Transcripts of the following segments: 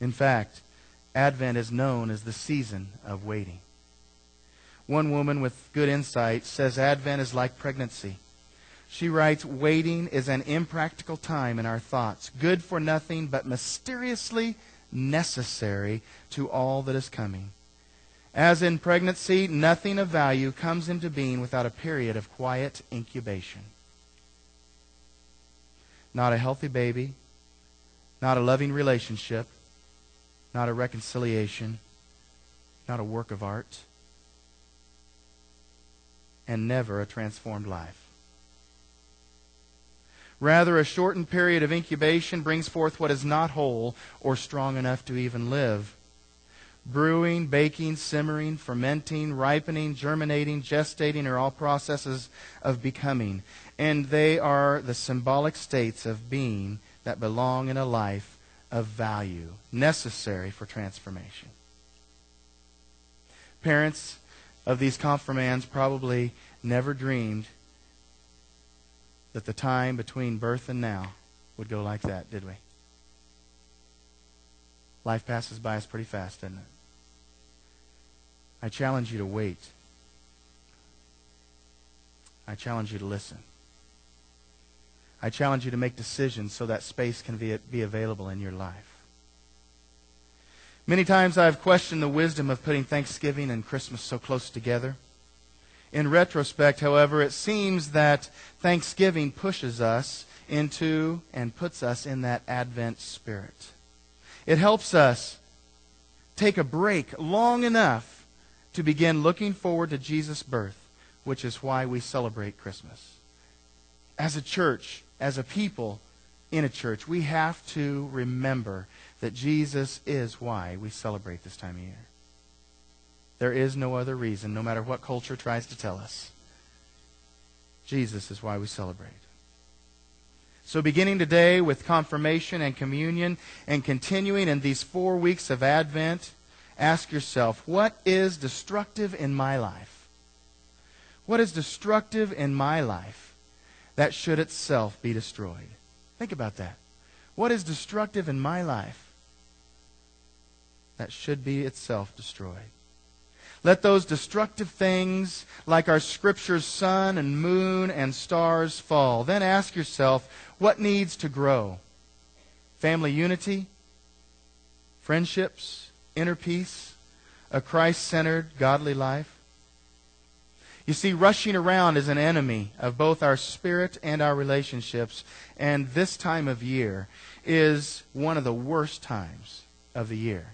In fact, Advent is known as the season of waiting. One woman with good insight says Advent is like pregnancy. She writes, waiting is an impractical time in our thoughts, good for nothing but mysteriously necessary to all that is coming. As in pregnancy, nothing of value comes into being without a period of quiet incubation. Not a healthy baby, not a loving relationship, not a reconciliation, not a work of art, and never a transformed life. Rather, a shortened period of incubation brings forth what is not whole or strong enough to even live. Brewing, baking, simmering, fermenting, ripening, germinating, gestating are all processes of becoming. And they are the symbolic states of being that belong in a life of value, necessary for transformation. Parents of these confirmands probably never dreamed that the time between birth and now would go like that, did we? Life passes by us pretty fast, doesn't it? I challenge you to wait. I challenge you to listen. I challenge you to make decisions so that space can be available in your life. Many times I've questioned the wisdom of putting Thanksgiving and Christmas so close together. In retrospect, however, it seems that Thanksgiving pushes us into and puts us in that Advent spirit. It helps us take a break long enough to begin looking forward to Jesus' birth, which is why we celebrate Christmas. As a church, as a people in a church, we have to remember that Jesus is why we celebrate this time of year. There is no other reason, no matter what culture tries to tell us. Jesus is why we celebrate. So beginning today with confirmation and communion and continuing in these 4 weeks of Advent, ask yourself, what is destructive in my life? What is destructive in my life that should itself be destroyed? Think about that. What is destructive in my life that should be itself destroyed? Let those destructive things, like our Scripture's sun and moon and stars, fall. Then ask yourself, what needs to grow? Family unity? Friendships? Inner peace? A Christ-centered, godly life? You see, rushing around is an enemy of both our spirit and our relationships. And this time of year is one of the worst times of the year.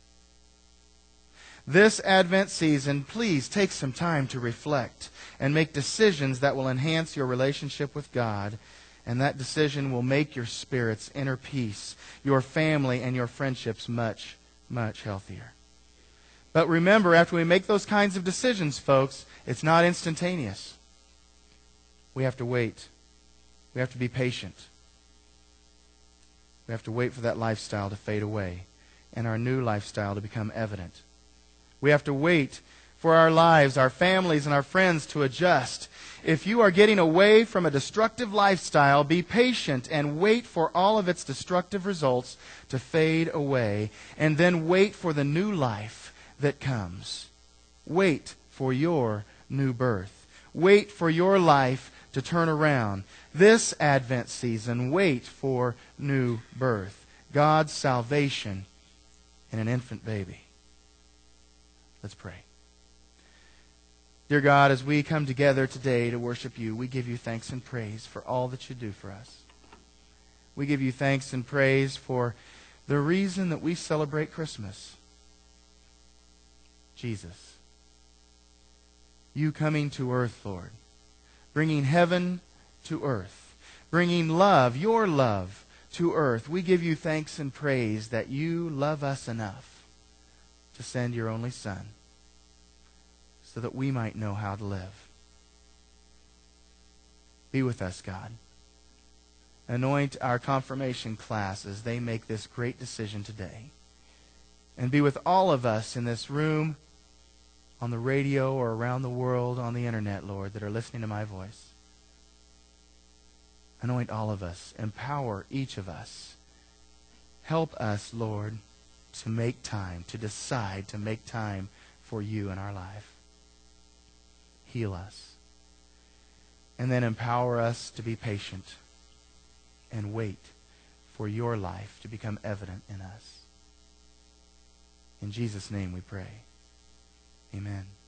This Advent season, please take some time to reflect and make decisions that will enhance your relationship with God. And that decision will make your spirit's inner peace, your family, and your friendships much, much healthier. But remember, after we make those kinds of decisions, folks, it's not instantaneous. We have to wait. We have to be patient. We have to wait for that lifestyle to fade away and our new lifestyle to become evident. We have to wait for our lives, our families, and our friends to adjust. If you are getting away from a destructive lifestyle, be patient and wait for all of its destructive results to fade away, and then wait for the new life that comes. Wait for your new birth. Wait for your life to turn around. This Advent season, wait for new birth. God's salvation in an infant baby. Let's pray. Dear God, as we come together today to worship you, we give you thanks and praise for all that you do for us. We give you thanks and praise for the reason that we celebrate Christmas. Jesus. You coming to earth, Lord. Bringing heaven to earth. Bringing love, your love, to earth. We give you thanks and praise that you love us enough to send your only Son so that we might know how to live. Be with us, God. Anoint our confirmation class as they make this great decision today. And be with all of us in this room, on the radio, or around the world on the internet, Lord, that are listening to my voice. Anoint all of us. Empower each of us. Help us, Lord, to make time, to decide to make time for you in our life. Heal us. And then empower us to be patient and wait for your life to become evident in us. In Jesus' name we pray. Amen.